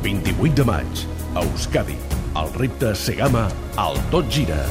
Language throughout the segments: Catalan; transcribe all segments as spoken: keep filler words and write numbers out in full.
vint-i-vuit de maig, a Euskadi. El repte Segama al Tot Gira.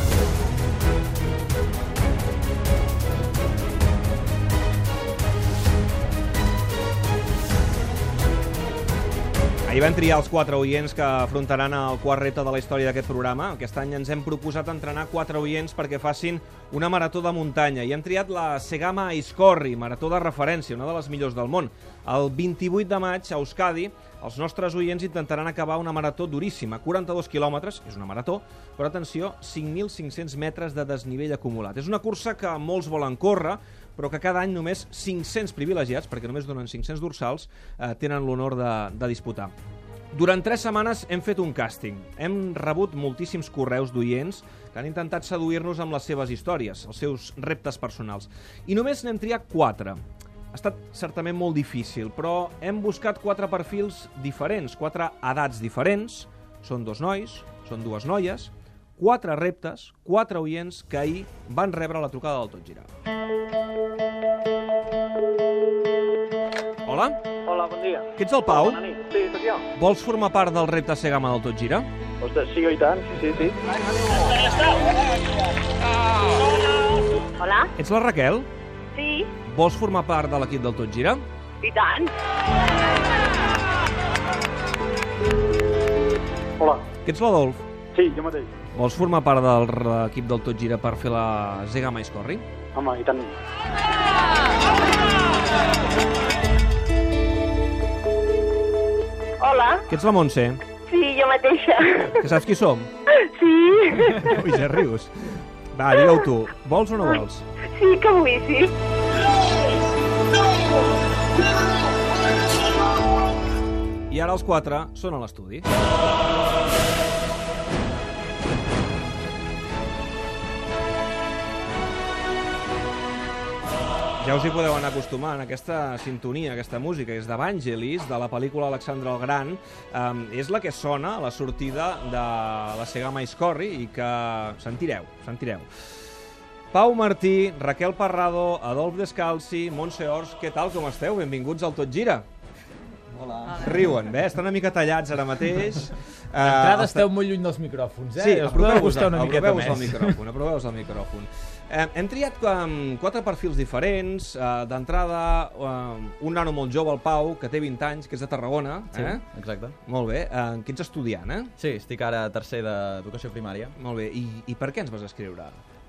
Ahir van triar els quatre oients que afrontaran el quart repte de la història d'aquest programa. Aquest any ens hem proposat entrenar quatre oients perquè facin una marató de muntanya i hem triat la Segama Aizkorri, marató de referència, una de les millors del món. El vint-i-vuit de maig, a Euskadi, els nostres oients intentaran acabar una marató duríssima, quaranta-dos quilòmetres, és una marató, però atenció, cinc mil cinc-cents metres de desnivell acumulat. És una cursa que molts volen córrer, però que cada any només cinc-cents privilegiats, perquè només donen cinc-cents dorsals, eh, tenen l'honor de, de disputar. Durant tres setmanes hem fet un càsting. Hem rebut moltíssims correus d'oients que han intentat seduir-nos amb les seves històries, els seus reptes personals. I només n'hem triat quatre. Ha estat certament molt difícil, però hem buscat quatre perfils diferents, quatre edats diferents. Són dos nois, són dues noies, quatre reptes, quatre oients que ahir van rebre la trucada del Tot Gira. Hola? Hola, bon dia. Que ets el Pau? Bona nit. Sí, sóc jo. Vols formar part del repte Segama del Tot Gira? Ostres, sí, i tant, sí, sí. Hola? Ets la Raquel? Sí, Vols formar part de l'equip del Tot Gira? i tant. Hola. Que ets l'Adolf? Sí, jo mateix. Vols formar part de l'equip del Tot Gira per fer la Segama Aizkorri? Home, i tant. Hola? Que ets la Montse? Sí, jo mateixa. Que saps qui som? Sí, Ui, ja rius. Va, digue-ho tu. Vols o no vols? sí que vull, sí. I ara els quatre són a l'estudi. Ja us hi podeu anar acostumant, aquesta sintonia, aquesta música, és d'Evangelis, de la pel·lícula Alexandre el Gran. Um, és la que sona a la sortida de la Segama Aizkorri i que sentireu, sentireu. Pau Martí, Raquel Parrado, Adolf Descalzi, Montse Ors, què tal, com esteu? Benvinguts al Tot Gira. Hola. Riuen, bé? Estan una mica tallats ara mateix. D'entrada esteu molt lluny dels micròfons, eh? Sí, us podeu aproveu-vos acostar una miqueta aproveu-vos més. al micròfon, aproveu-vos al micròfon. Eh, hem triat um, quatre perfils diferents. Uh, D'entrada, um, un nano molt jove, el Pau, que té vint anys, que és de Tarragona. Sí, Eh? exacte. Molt bé. Uh, que ets estudiant, eh? Sí, estic ara a tercer d'educació primària. Molt bé. I, I per què ens vas escriure?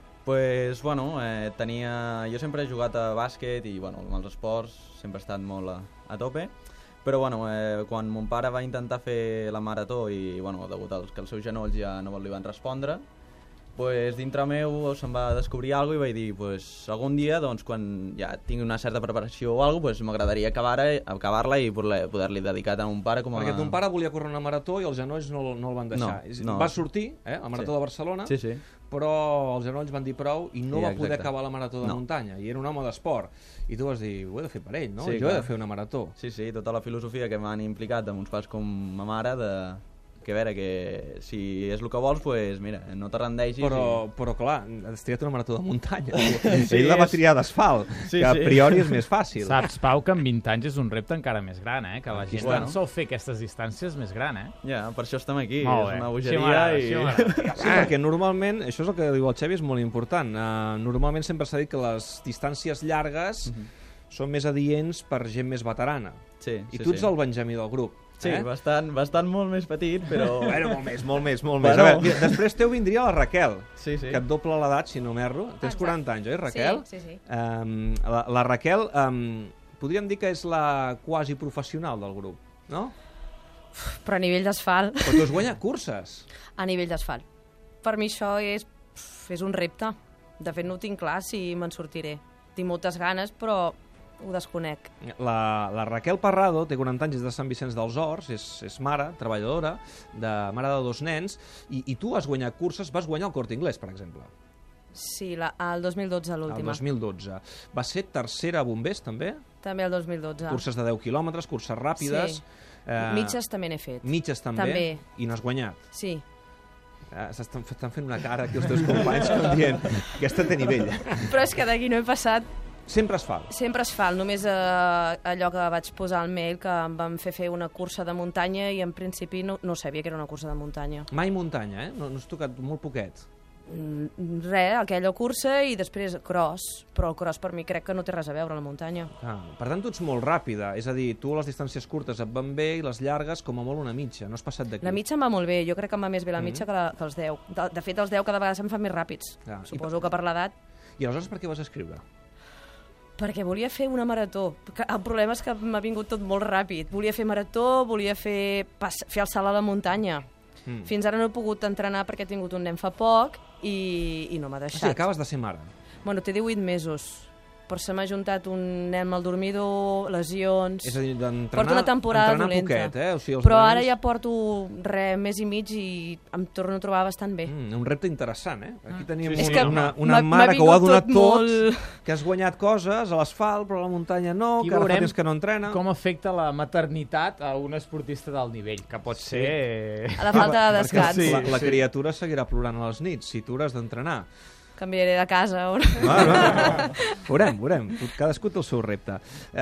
Pues, bueno, eh, tenia... Jo sempre he jugat a bàsquet i, bueno, amb els esports sempre he estat molt a, a tope. Però, bueno, eh, quan mon pare va intentar fer la marató i, bueno, degut al que els seus genolls ja no li van respondre, pues, dintre meu se'm va descobrir alguna cosa i vaig dir, pues, algun dia, doncs, quan ja tingui una certa preparació o alguna cosa, pues, m'agradaria acabar-la acabar i poder-li dedicar tant a mon pare com a... Perquè ton pare volia córrer una marató i els genolls no, no el van deixar. No, no. Va sortir, eh, a la marató Sí. de Barcelona, Sí, sí. però els genolls van dir prou i no Sí, va poder exacte. acabar la marató de No. muntanya. I era un home d'esport. I tu vas dir, ho he de fer per ell, no? Sí, jo clar. he de fer una marató. Sí, sí, tota la filosofia que m'han implicat amb uns pares com ma mare, de... que a veure, que si és el que vols, pues, mira, no te rendeixis. Però, i... però clar, has triat una marató de muntanya. Sí, Ell la va és- triar d'asfalt, Sí, que a sí. priori és més fàcil. Saps, Pau, que amb vint anys és un repte encara més gran, eh? Que la gent Bueno. bueno. sol fer aquestes distàncies més gran, eh? Ja, per això estem aquí, Molt és bé. una Així bogeria m'agrada, i... així m'agrada. Sí, perquè normalment, això és el que diu el Xavi, és molt important. Uh, normalment sempre s'ha dit que les distàncies llargues Mhm. són més adients per gent més veterana. Sí, I sí, tu ets sí. el Benjamí del grup. Sí, eh? bastant, bastant molt més petit, però... Bueno, molt més, molt més, molt més. Bueno. A veure, mira, després teu vindria la Raquel, Sí, sí. que et doble l'edat, si no m'erro. Tens Exacte. quaranta anys, oi, Raquel? Sí, sí, sí. Um, la, la Raquel, um, podríem dir que és la quasi professional del grup, no? Però a nivell d'asfalt, Però tu has guanyat curses. a nivell d'asfalt. Per mi això és, pf, és un repte. De fet, no ho tinc clar si me'n sortiré. Tinc moltes ganes, però ho desconec. La, la Raquel Parrado té quaranta anys, és de Sant Vicenç dels Horts, és, és mare, treballadora, de mare de dos nens, i, i tu has guanyat curses, vas guanyar el Corte Inglés, per exemple, Sí, la, el dos mil dotze el l'última. dos mil dotze. Va ser tercera a bombers, també? També el dos mil dotze. Curses de deu quilòmetres, curses ràpides. Sí. Eh, Mitges també n'he fet. Mitges també, També. i n'has guanyat. Sí. Eh, S'estan estan fent una cara aquí els teus companys com dient, aquesta té nivell. Però és que d'aquí no he passat Sempre asfalt. Sempre asfalt, només eh, allò que vaig posar al mail, que em van fer fer una cursa de muntanya i en principi no, no sabia que era una cursa de muntanya. Mai muntanya, eh? No, no has tocat molt poquet. Mm, Res, aquella cursa i després cross, però el cross per mi crec que no té res a veure a la muntanya. Ah, per tant, tu ets molt ràpida, és a dir, tu a les distàncies curtes et van bé i les llargues com a molt una mitja, no has passat d'aquí. La mitja em va molt bé, jo crec que em va més bé la mitja mm. que, la, que els deu. De, de fet, els deu cada vegada se'm fan més ràpids. Ah, Suposo que per l'edat. I aleshores per què vas escriure? Perquè volia fer una marató. El problema és que m'ha vingut tot molt ràpid. Volia fer marató, volia fer, pas, fer el salt a la muntanya. Mm. Fins ara no he pogut entrenar perquè he tingut un nen fa poc i, i no m'ha deixat. O sigui, acabes de ser mare. Bueno, té divuit mesos, però se m'ha juntat un nen mal dormidor, lesions... És a dir, d'entrenar porto una temporada dolenta. Poquet, eh? O sigui, els però nens... ara ja porto res, mes i mig i em torno a trobar bastant bé. Mm, un repte interessant, eh? Aquí tenim sí, una, sí. una, una mare que ho ha donat tot, molt... que has guanyat coses a l'asfalt, però a la muntanya no, I que ara fa temps que no entrena. Com afecta la maternitat a un esportista d'alt nivell, que pot sí. ser... A la falta de descans. Sí, la, la criatura seguirà plorant a les nits, si tu hauràs d'entrenar. Canviaré de casa. Or... No, no, no. Veurem, veurem. Cadascú té el seu repte.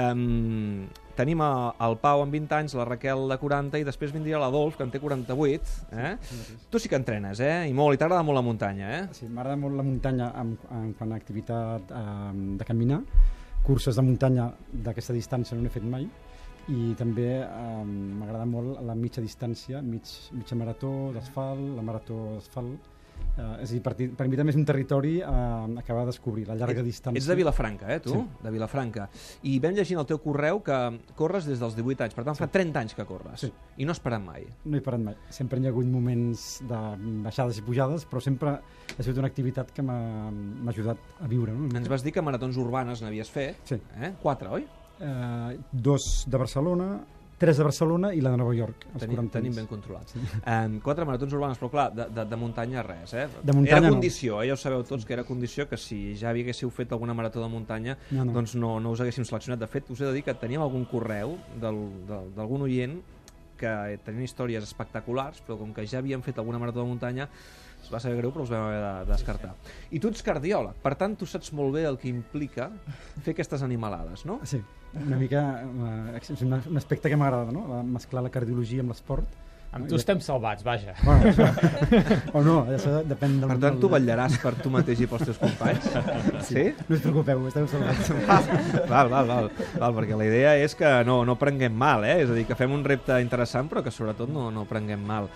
Um, tenim a, el Pau amb vint anys, la Raquel de quaranta i després vindria l'Adolf, que en té quaranta-vuit. Eh? Sí, tu sí que entrenes, eh? I molt, i t'agrada molt la muntanya, eh? Sí, m'agrada molt la muntanya en, en quant a activitat eh, de caminar. Curses de muntanya d'aquesta distància no n'he fet mai. I també eh, m'agrada molt la mitja distància, mig, mitja marató d'asfalt, la marató d'asfalt. Uh, és a dir, per, per mi també és un territori uh, acabar de descobrir, la llarga ets, distància. Ets de Vilafranca, eh, tu? Sí. De Vilafranca. I vam llegint el teu correu que corres des dels divuit anys, per tant sí. Fa trenta anys que corres. Sí. I no has parat mai. No he parat mai. Sempre hi ha hagut moments de baixades i pujades, però sempre ha sigut una activitat que m'ha ajudat a viure. No? Ens vas dir que maratons urbanes n'havies fet. Sí. Eh? Quatre, oi? Uh, dos de Barcelona, tres de Barcelona i la de Nova York. Tenim, tenim ben controlats. Sí. Um, quatre maratons urbanes, però clar, de, de, de muntanya res, eh? De muntanya era condició, no. eh? Ja ho sabeu tots que era condició que si ja haguéssiu fet alguna marató de muntanya, no, no. doncs no, no us haguéssim seleccionat. De fet, us he de dir que teníem algun correu d'algun oient que tenien històries espectaculars, però com que ja havien fet alguna marató de muntanya, es va saber greu, però us vam haver de descartar. I tu ets cardiòleg, per tant, tu saps molt bé el que implica fer aquestes animalades, no? Sí, una mica uh, és un, un aspecte que m'agrada, no? Mesclar la cardiologia amb l'esport. Amb tu estem salvats, vaja. Bueno, o no, això depèn del... Per tant, tu vetllaràs per tu mateix i pels teus companys? Sí? No us preocupeu, esteu salvats. Val, val, val, val, perquè la idea és que no, no prenguem mal, eh? És a dir, que fem un repte interessant, però que sobretot no, no prenguem mal.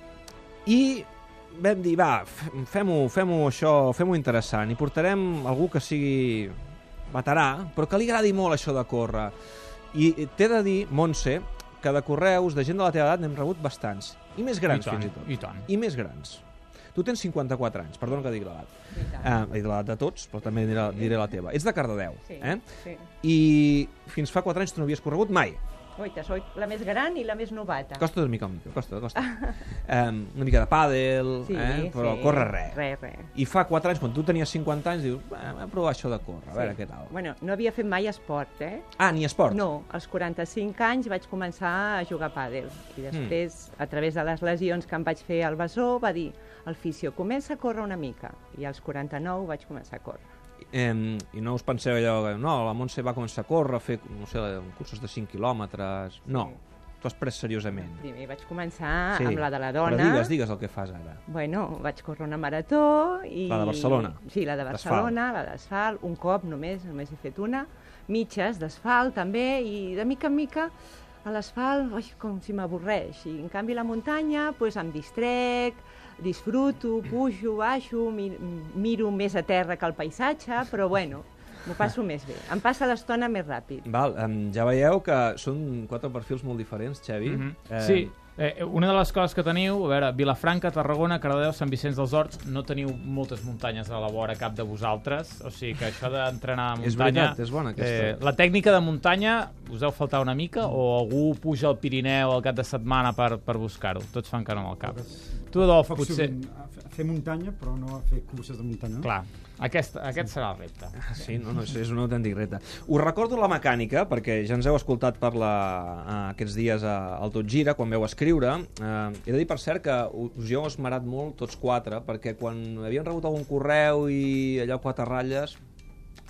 I vam dir, va, fem-ho fem això, fem-ho interessant, i portarem algú que sigui veterà, però que li agradi molt això de córrer. I t'he de dir, Montse, que de correus, de gent de la teva edat, n'hem rebut bastants. I més grans, I tant, fins i tot. I tant. I més grans. Tu tens cinquanta-quatre anys, perdona que digui l'edat. Ah, he dit l'edat de tots, però també diré, diré la teva. Ets de Cardedeu, sí, eh? Sí. I fins fa quatre anys tu no havies corregut mai. Oita, soy la més gran i la més novata. Costa una mica, costa, costa. um, una mica de pàdel, sí, eh? Però sí. corre res. Res, res. I fa quatre anys, quan tu tenies cinquanta anys, dius, vam a provar això de córrer, a veure sí. què tal. Bueno, no havia fet mai esport, eh? Ah, ni esport? No, als quaranta-cinc anys vaig començar a jugar a pàdel. I després, mm. a través de les lesions que em vaig fer al bessó, va dir, el fisio, comença a córrer una mica. I als quaranta-nou vaig començar a córrer. Eh, I no us penseu allò que no, la Montse va començar a córrer, a fer no sé, cursos de cinc quilòmetres... No, sí. Tu has pres seriosament. Primer vaig començar sí. amb la de la dona. Però digues, digues el que fas ara. Bueno, vaig córrer una marató i... La de Barcelona? Sí, la de Barcelona, la d'asfalt, un cop només, només he fet una. Mitges d'asfalt també, i de mica en mica a l'asfalt, com si m'avorreix. I en canvi la muntanya, doncs em distrec, disfruto, pujo, baixo, miro més a terra que el paisatge, però bueno, m'ho passo més bé. Em passa l'estona més ràpid. Val, um, ja veieu que són quatre perfils molt diferents, Xavi. Mm-hmm. eh... Sí, eh, una de les coses que teniu, a veure, Vilafranca, Tarragona, Cardedeu, Sant Vicenç dels Horts, no teniu moltes muntanyes a la vora cap de vosaltres, o sigui que això d'entrenar a muntanya... És veritat, és bona aquesta. Eh, la tècnica de muntanya us deu faltar una mica, o algú puja al Pirineu al cap de setmana per, per buscar-ho? Tots fan que no amb el cap. Tu, Adolf, potser... A fer muntanya, però no a fer curses de muntanya. Clar, aquest, aquest serà el repte. Sí, no, no, és un autèntic repte. Us recordo la mecànica, perquè ja ens heu escoltat parlar uh, aquests dies uh, al Tot Gira, quan veu escriure. Uh, he de dir, per cert, que us hi heu esmerat molt tots quatre, perquè quan havien rebut algun correu i allò quatre ratlles,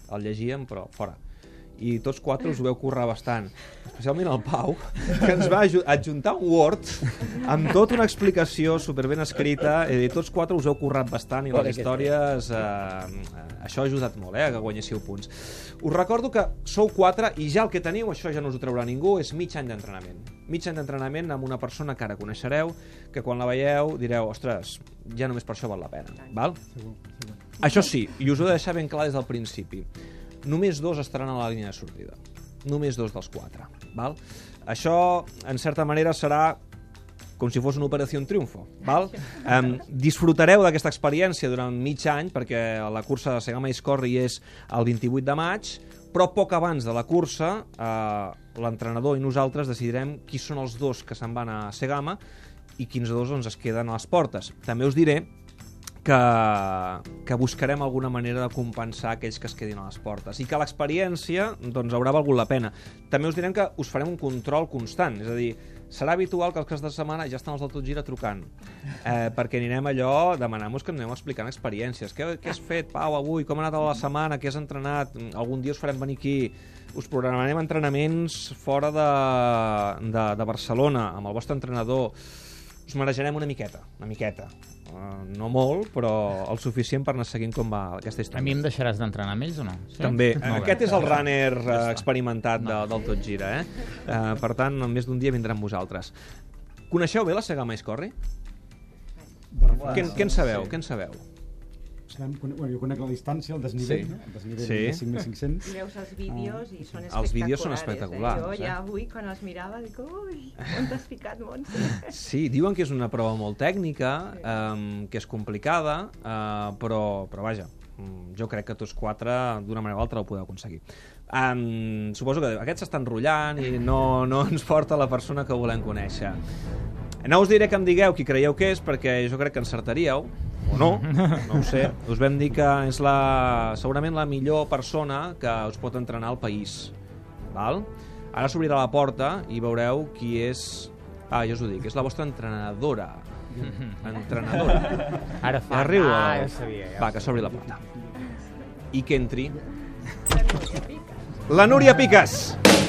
el llegíem, però fora. I tots quatre us ho veu currar bastant, especialment el Pau, que ens va adjuntar un Word amb tota una explicació superben escrita, i tots quatre us heu currat bastant i les històries, eh, això ha ajudat molt, eh, que guanyéssiu punts. Us recordo que sou quatre i ja el que teniu, això ja no us ho traurà ningú, és mig any d'entrenament. Mig any d'entrenament amb una persona que ara coneixereu, que quan la veieu direu, ostres, ja només per això val la pena, val? Això sí, i us ho he de deixar ben clar des del principi, només dos estaran a la línia de sortida. Només dos dels quatre. Val? Això, en certa manera, serà com si fos una operació en triomfo. Val? Um, disfrutareu d'aquesta experiència durant mig any, perquè la cursa de Segama Iscorri és el vint-i-vuit de maig, però poc abans de la cursa, eh, l'entrenador i nosaltres decidirem qui són els dos que se'n van a Segama i quins dos doncs, es queden a les portes. També us diré que, que buscarem alguna manera de compensar aquells que es quedin a les portes i que l'experiència doncs, haurà valgut la pena. També us direm que us farem un control constant, és a dir, serà habitual que els caps de setmana ja estan els del Tot Gira trucant, eh, perquè anirem allò, demanant-vos que ens anem explicant experiències. Què, què has fet, Pau, avui? Com ha anat la setmana? Què has entrenat? Algun dia us farem venir aquí. Us programarem entrenaments fora de, de, de Barcelona, amb el vostre entrenador. Us marejarem una miqueta, una miqueta. Uh, no molt, però el suficient per anar seguint com va aquesta història. A mi em deixaràs d'entrenar amb ells o no? Sí? També. Aquest és el runner uh, experimentat de, del Tot Gira, eh? Uh, per tant, en més d'un dia vindrà amb vosaltres. Coneixeu bé la Segama Iscorri? Què, què en sabeu? Sí. Què en sabeu? Bueno, jo conec la distància, el desnivell, sí. no? El desnivell sí. de cinc mil cinc-cents. Veus els vídeos i són espectaculars. Els vídeos són espectaculars. Eh? Jo ja avui, quan els mirava, dic, ui, on t'has ficat, Montse? Sí, diuen que és una prova molt tècnica, um, que és complicada, uh, però, però vaja, jo crec que tots quatre, d'una manera o altra, ho podeu aconseguir. Um, suposo que aquests s'estan enrotllant i no, no ens porta la persona que volem conèixer. No us diré que em digueu qui creieu que és, perquè jo crec que encertaríeu, o no, no ho sé. Us vam dir que és la, segurament la millor persona que us pot entrenar al país. Val? Ara s'obrirà la porta i veureu qui és... Ah, jo us ho dic, és la vostra entrenadora. Entrenadora. Ara fa... Arriu, ah, ja sabia. Ja Va, que s'obri la porta. I que entri... La Núria Piques!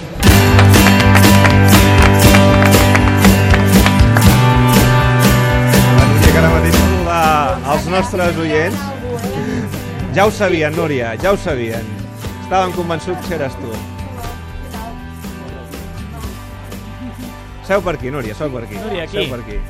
Que ara mateix saluda als nostres oients. Ja ho sabien, Núria, ja ho sabien. Estàvem convençuts que eres tu. Seu per aquí, Núria, seu per aquí. Núria, aquí. Seu per aquí.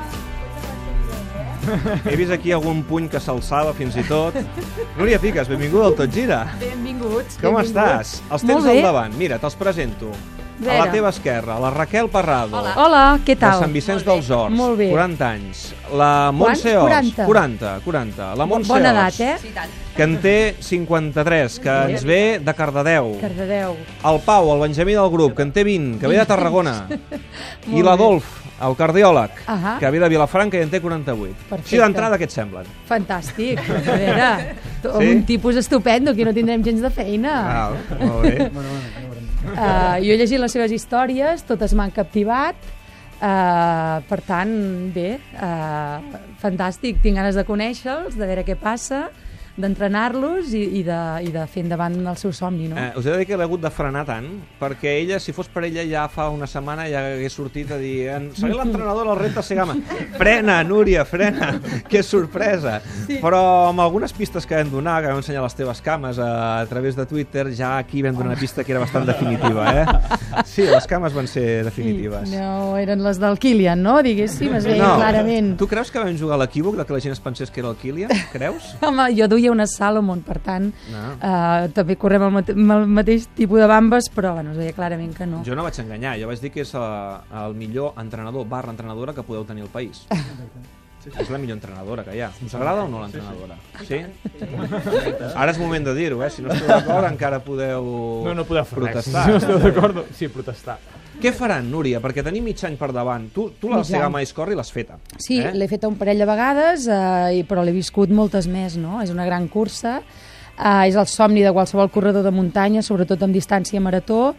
He vist aquí algun puny que s'alçava fins i tot. Núria Piques, benvinguda al Tot Gira. Benvinguts. Com benvinguts. estàs? Els tens al davant. Mira, te'ls presento. A la teva esquerra, la Raquel Parrado. Hola, Hola què tal? De Sant Vicenç dels Horts. Molt bé. quaranta anys. La Montse Os. quaranta? quaranta, quaranta. La Montse Bona Os, edat, eh? Sí, tant. que en té cinquanta-tres, que ens ve de Cardedeu. Cardedeu. El Pau, el Benjamí del grup, que en té vint, que ve de Tarragona. I Molt l'Adolf, el cardiòleg, Ahà. que ve de Vilafranca i en té quaranta-vuit. Perfecte. Així d'entrada, què et semblen? Fantàstic. A veure, to- Sí? un tipus estupendo, aquí no tindrem gens de feina. Ah, molt bé. Uh, jo he llegit les seves històries, totes m'han captivat, uh, per tant, bé, uh, fantàstic, tinc ganes de conèixer-los, de veure què passa, d'entrenar-los i, i, de, i de fer endavant el seu somni, no? Eh, us he de dir que l'he hagut de frenar tant, perquè ella, si fos per ella, ja fa una setmana ja hagués sortit a dir seré l'entrenador del repte Segama. Frena, Núria, frena, que sorpresa. Sí. Però amb algunes pistes que vam donar, que vam ensenyar les teves cames a, a través de Twitter, ja aquí vam donar una pista que era bastant definitiva, eh? Sí, les cames van ser definitives. I no eren les del Kilian, no? Diguéssim, es veia No. clarament. Tu creus que vam jugar a l'equívoc de que la gent es pensés que era el Kilian? Creus? Home, jo duia una Salomon, per tant, No. uh, també correm el, mate el mateix tipus de bambes, però bueno, es veia clarament que no. Jo no vaig enganyar, jo vaig dir que és uh, el millor entrenador barra entrenadora que podeu tenir al país. Sí, és la millor entrenadora que hi ha. Us agrada o no l'entrenadora? Sí? Ara és moment de dir-ho, eh? Si no esteu d'acord encara podeu No, no podeu fer res. protestar. Si no esteu d'acord, sí, protestar. Què faran, Núria? Perquè tenim mig any per davant. Tu, tu la Mig any. Segama Iscorri l'has feta. Sí, eh? l'he fet un parell de vegades, eh, i- però l'he viscut moltes més, no? És una gran cursa, eh, és el somni de qualsevol corredor de muntanya, sobretot amb distància marató,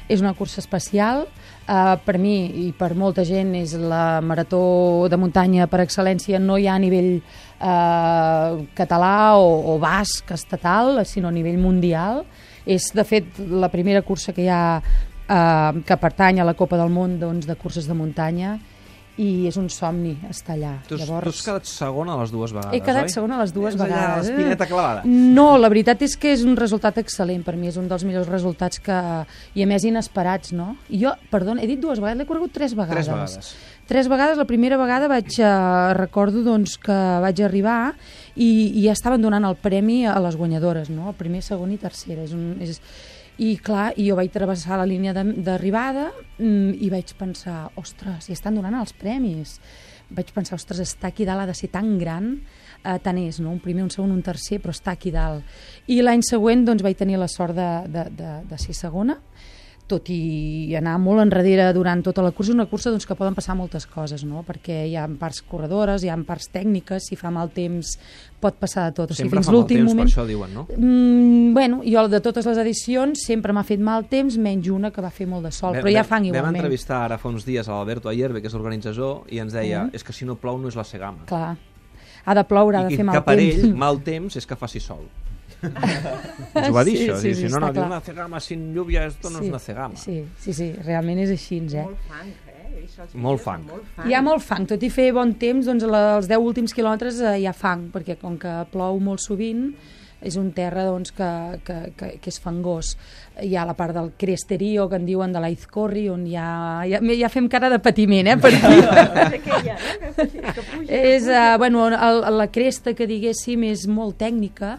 és una cursa especial. Uh, per mi i per molta gent és la marató de muntanya per excel·lència, no hi ha a nivell uh, català o, o basc estatal, sinó a nivell mundial. És, de fet, la primera cursa que hi ha uh, que pertany a la Copa del Món, doncs, de curses de muntanya, i és un somni estar allà. Tu, Llavors, tu has quedat segona les dues vegades, he quedat oi? segona les dues Tens allà vegades. l'espineta clavada. No, la veritat és que és un resultat excel·lent. Per mi és un dels millors resultats que... i a més inesperats, no? I jo, perdona, he dit dues vegades, l'he corregut tres vegades. Tres vegades. Tres vegades. La primera vegada vaig, eh, recordo doncs, que vaig arribar i, i ja estaven donant el premi a les guanyadores, no? El primer, segon i tercera. És un, és... I clar, i jo vaig travessar la línia d'arribada i vaig pensar, ostres, i estan donant els premis. Vaig pensar, ostres, estar aquí dalt ha de ser tan gran, eh, tant és, no? Un primer, un segon, un tercer, però està aquí dalt. I l'any següent doncs, vaig tenir la sort de, de, de, de ser segona, tot i anar molt enrere durant tota la cursa. Una cursa doncs, que poden passar moltes coses, no? Perquè hi ha parts corredores, hi ha parts tècniques, si fa mal temps pot passar de tot. O sigui, sempre fins fa mal l'últim temps, moment... per això diuen, no? Mm, bueno, jo de totes les edicions sempre m'ha fet mal temps, menys una que va fer molt de sol, però ja fan igualment. Vam entrevistar ara fa uns dies a l'Alberto Ayerbe, que és l'organitzador, i ens deia, Mm. és que si no plou no és la Segama. Clar, ha de ploure, ha de I fer mal que per temps. ell, mal temps és que faci sol. Ens ho va dir, Sí, això. sí, Sí, sí, si no, està no, clar. una Segama sin lluvia, esto no Sí, és una Segama. Sí, sí, sí, realment és així, eh? Molt fang, eh? He vist els Molt vídeos fang. amb Molt fang. Hi ha molt fang, tot i fer bon temps, doncs els deu últims quilòmetres eh, hi ha fang, perquè com que plou molt sovint, és un terra doncs, que, que, que, que és fangós. Hi ha la part del Cresterío, que en diuen de l'Aizcorri, on ja, ja, ja fem cara de patiment, eh, per aquí. És, uh, bueno, el, la cresta, que diguéssim, és molt tècnica,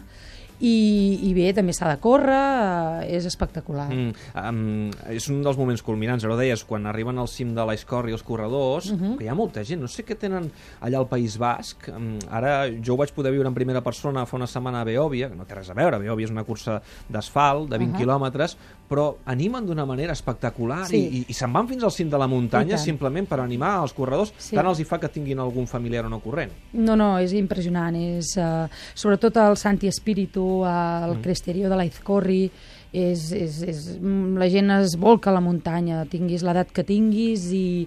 i, i bé, també s'ha de córrer, uh, és espectacular. Mm, um, és un dels moments culminants, ara ho deies, quan arriben al cim de l'Aizcorri els corredors, uh -huh. que hi ha molta gent, no sé què tenen allà al País Basc. Um, ara jo ho vaig poder viure en primera persona fa una setmana a Beòvia, que no té res a veure, Beòvia és una cursa d'asfalt de vint uh -huh. quilòmetres, però animen d'una manera espectacular, Sí. i, i, i se'n van fins al cim de la muntanya I tant. simplement per animar els corredors, Sí. tant els hi fa que tinguin algun familiar o no corrent. No, no, és impressionant. És, uh, sobretot el Santi Espíritu, uh, el mm. Cresterío de l'Aizcorri, és, és, és, la gent es volca a la muntanya, tinguis l'edat que tinguis i,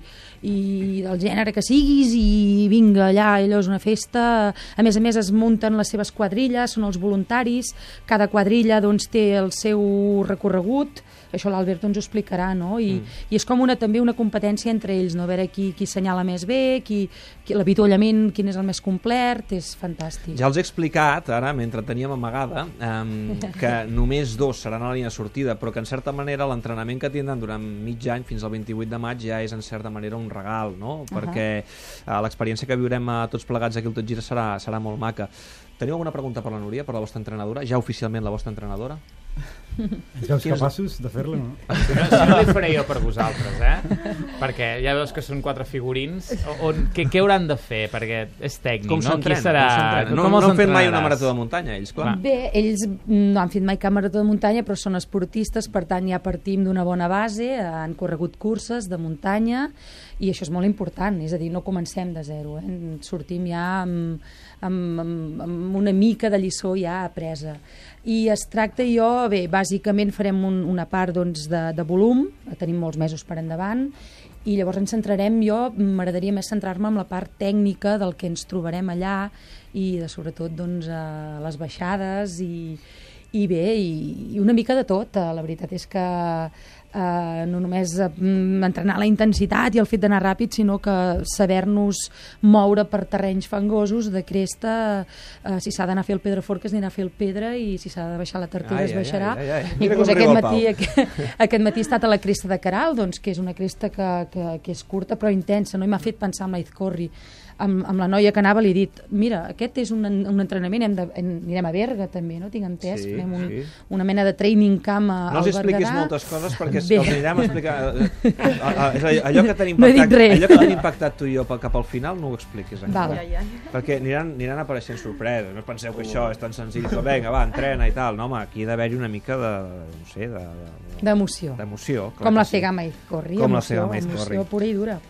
i del gènere que siguis, i vinga, allà, allò és una festa. A més a més es munten les seves quadrilles, són els voluntaris, cada quadrilla doncs, té el seu recorregut, això l'Albert ens ho explicarà, no? I, mm. i és com una, també una competència entre ells, no? A veure qui, qui senyala més bé, qui, qui, l'avituallament, quin és el més complet, és fantàstic. Ja els he explicat, ara, mentre teníem amagada, um, que només dos seran a la línia de sortida, però que en certa manera l'entrenament que tindran durant mig any fins al vint-i-vuit de maig ja és en certa manera un regal, no? Uh-huh. Perquè uh, l'experiència que viurem a tots plegats aquí al Tot Gira serà, serà molt maca. Teniu alguna pregunta per la Núria, per la vostra entrenadora? Ja oficialment la vostra entrenadora? Ens veus capaços de fer-lo, no? Això no ho faré jo per vosaltres, eh? Perquè ja veus que són quatre figurins. On, què, què hauran de fer? Perquè és tècnic, Com no? s'entrena? Qui serà? Com s'entrena? No, Com no els han fet mai una entrenaràs? marató de muntanya, ells, clar. Bé, ells no han fet mai cap marató de muntanya, però són esportistes, per tant ja partim d'una bona base, han corregut curses de muntanya, i això és molt important, és a dir, no comencem de zero, eh? Sortim ja amb, amb, amb, amb una mica de lliçó ja apresa. I es tracta, jo, bé, bàsicament farem un, una part doncs, de, de volum, tenim molts mesos per endavant, i llavors ens centrarem, jo m'agradaria més centrar-me en la part tècnica del que ens trobarem allà, i de, sobretot doncs, a les baixades, i, i bé, i, i una mica de tot. La veritat és que Uh, no només uh, entrenar la intensitat i el fet d'anar ràpid, sinó que saber-nos moure per terrenys fangosos de cresta, uh, si s'ha d'anar a fer el Pedrafort, que es anirà a fer el Pedra, i si s'ha de baixar la Tartera es baixarà. Ai, ai, ai, ai. Inclús aquest matí, aquest, aquest matí he estat a la cresta de Caral, doncs, que és una cresta que, que, que és curta però intensa, no? I m'ha fet pensar en l'Aizcorri. Amb, amb la noia que anava li he dit, mira, aquest és un, un entrenament, hem de, hem, anirem a Berga també, no? Tinc entès, Sí, farem un, sí. una mena de training camp a, No els al expliquis Berguedà. moltes coses perquè Bé. els anirem a explicar. A- a- és allò- Allò que t'han No he dit impactat, res. allò que t'han impactat tu i jo pel- cap al final no ho expliquis encara. Val. Ja, ja. Perquè aniran, aniran apareixent sorpreses. No penseu que això és tan senzill, però vinga, va, entrena i tal. No, home, aquí ha d'haver-hi una mica de, no sé, de- de- D'emoció. d'emoció. clar Com que la sí. Cegama Aizcorri. Com la emoció, Cegama Aizcorri. emoció pura i dura.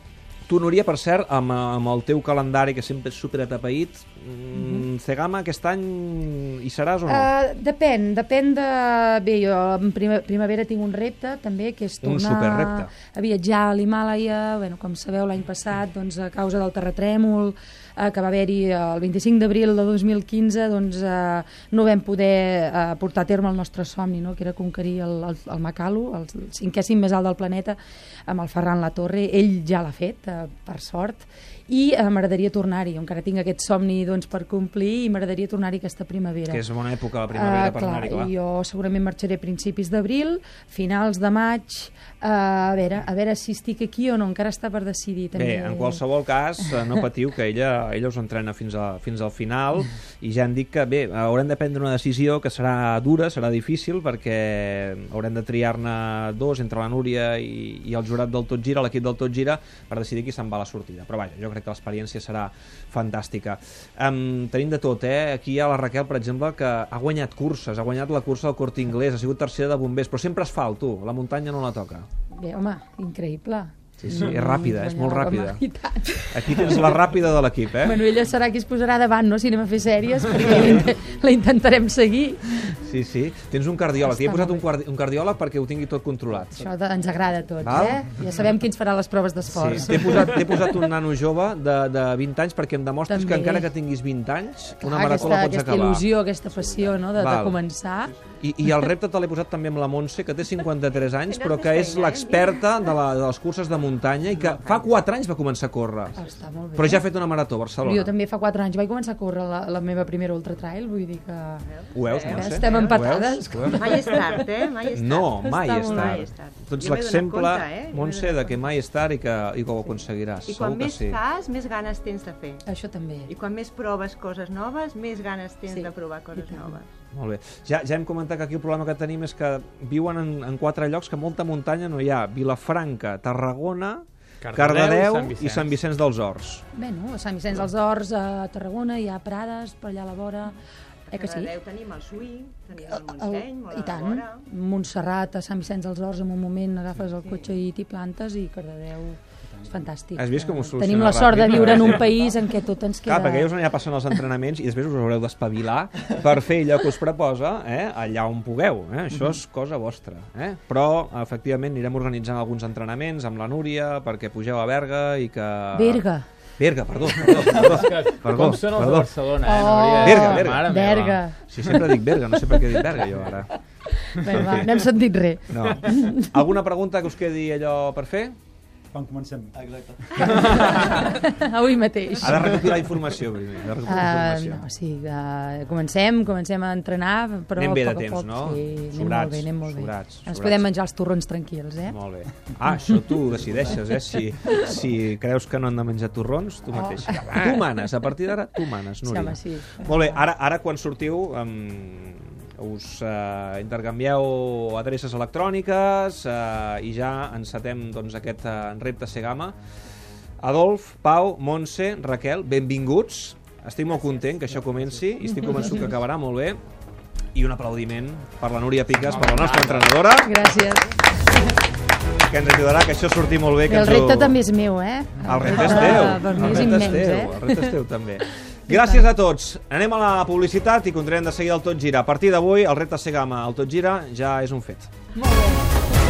Tu, Núria, per cert, amb, amb el teu calendari, que sempre és superatapeït, mm, Cegama aquest any hi seràs o no? Uh, depèn, depèn de... Bé, jo en prima, primavera tinc un repte, també, que és Un tornar superrepte. a viatjar a l'Himàlaia. Bueno, com sabeu, l'any passat, doncs, a causa del terratrèmol eh, que va haver-hi el vint-i-cinc d'abril de dos mil quinze, doncs, eh, no vam poder eh, portar a terme el nostre somni, no? Que era conquerir el, el, el Makalu, el cinquè cim més alt del planeta, amb el Ferran Latorre. Ell ja l'ha fet, eh, per sort, i eh, m'agradaria tornar-hi. Encara tinc aquest somni, doncs, per complir, i m'agradaria tornar-hi aquesta primavera. Que és bona època, la primavera, uh, per anar-hi, clar. Jo segurament marxaré a principis d'abril, finals de maig, uh, a veure, a veure si estic aquí o no, encara està per decidir. També. Bé, en qualsevol cas, no patiu, que ella, ella us entrena fins, a, fins al final, i ja han dit que, bé, haurem de prendre una decisió que serà dura, serà difícil, perquè haurem de triar-ne dos, entre la Núria i, i el jurat del Tot Gira, l'equip del Tot Gira, per decidir qui se'n va a la sortida. Però vaja, jo crec que l'experiència serà fantàstica. Um, tenim de tot, eh? Aquí hi ha la Raquel, per exemple, que ha guanyat curses, ha guanyat la cursa del Corte Inglés, ha sigut tercera de bombers, però sempre es fa, tu, la muntanya no la toca. Bé, home, increïble. Sí, sí, és ràpida, és molt ràpida. I tant. Aquí tens la ràpida de l'equip, eh? Bueno, ella serà qui es posarà davant, no?, si anem a fer sèries, perquè la intentarem seguir. Sí, sí. Tens un cardiòleg. T'hi he Està posat molt un, guardi- un cardiòleg perquè ho tingui tot controlat. Això de, ens agrada a tots, Val? eh? Ja sabem qui ens farà les proves d'esforç. Sí, t'he posat, t'he posat un nano jove de, de vint anys perquè em demostres També. que encara que tinguis vint anys, una Clar, marató aquesta, la pots aquesta acabar. il·lusió, aquesta passió, no?, de, de Val. començar. I, I el repte te l'he posat també amb la Montse, que té cinquanta-tres anys, Tens però més que és feina, eh? l'experta de, la, de les curses de muntanya i que fa quatre anys va començar a córrer. Oh, està molt bé. Però ja ha fet una marató a Barcelona. Jo també fa quatre anys vaig començar a córrer la, la meva primera ultratrail, vull dir que... Ho veus, Montse? Estem Ho empatades. veus? Ho veus? Mai és tard, eh? Mai és tard. No, mai Està és molt Mai tard. és tard. Tu ets Jo m'he donat l'exemple, compte, eh? Jo m'he Montse, donat de que mai és tard i que, i que ho aconseguiràs. I quan Segur que més sí. fas, més ganes tens de fer. Això també. I quan més proves coses noves, més ganes tens Sí. de provar coses I tant. noves. Molt bé. Ja, ja hem comentat que aquí el problema que tenim és que viuen en, en quatre llocs que molta muntanya no hi ha. Vilafranca, Tarragona, Cardedeu, Sant i Sant Vicenç dels Horts. Bueno, a Sant Vicenç dels Horts, a Tarragona, hi ha Prades, per allà a la vora... Eh que sí? A Cardedeu tenim el Suí, tenim el El- Montseny, molt I a la tant. vora. Montserrat, a Sant Vicenç dels Horts, en un moment agafes el cotxe i t'hi plantes, i Cardedeu és fantàstic. Has vist com ho soluciona Tenim la sort de ràpid? viure en un país en què tot ens queda... Clar, perquè ells anirà passant els entrenaments i després us haureu d'espavilar per fer allò que us proposa, eh, allà on pugueu. Eh? Això és cosa vostra. Eh? Però, efectivament, anirem organitzant alguns entrenaments amb la Núria perquè pugeu a Berga i que... Berga. Berga, perdó, perdó, perdó. perdó, Com són els de perdó. Barcelona, eh? Oh, Núria? Berga, Berga. Mare meva. Berga. Sí, sempre dic Berga, no sé per què dic Berga jo ara. Bé, va, no hem sentit res. No. Alguna pregunta que us quedi allò per fer? Quan comencem? Exacte. Avui mateix. Ha de recopilar informació primer. Ha de recopilar Uh, informació. no, sí, uh, comencem, comencem a entrenar, però Anem bé de a poc a temps, poc, no? sí, anem Sobrats, molt bé, anem molt bé. sobrats, Ens sobrats. podem menjar els torrons tranquils, eh? Molt bé. Ah, això tu ho decideixes, eh? Si, si creus que no han de menjar torrons, tu mateix. Tu manes, a partir d'ara tu manes, Núria. Oh. Sí, home, sí. Molt bé, ara, ara quan sortiu um, us uh, intercanvieu adreces electròniques uh, i ja encetem doncs, aquest uh, repte Cegama. Adolf, Pau, Montse, Raquel, benvinguts. Estic molt content que això comenci i estic convençut que acabarà molt bé. I un aplaudiment per la Núria Piques, per la nostra entrenadora, Gràcies. que ens ajudarà que això surti molt bé. Que El ens ho- repte també és meu, eh? El repte és teu. Per mi El és repte immens, teu, eh? el repte és teu també. Gràcies a tots. Anem a la publicitat i continuarem de seguir el Tot Gira. A partir d'avui, el repte Cegama al Tot Gira ja és un fet. Molt bé.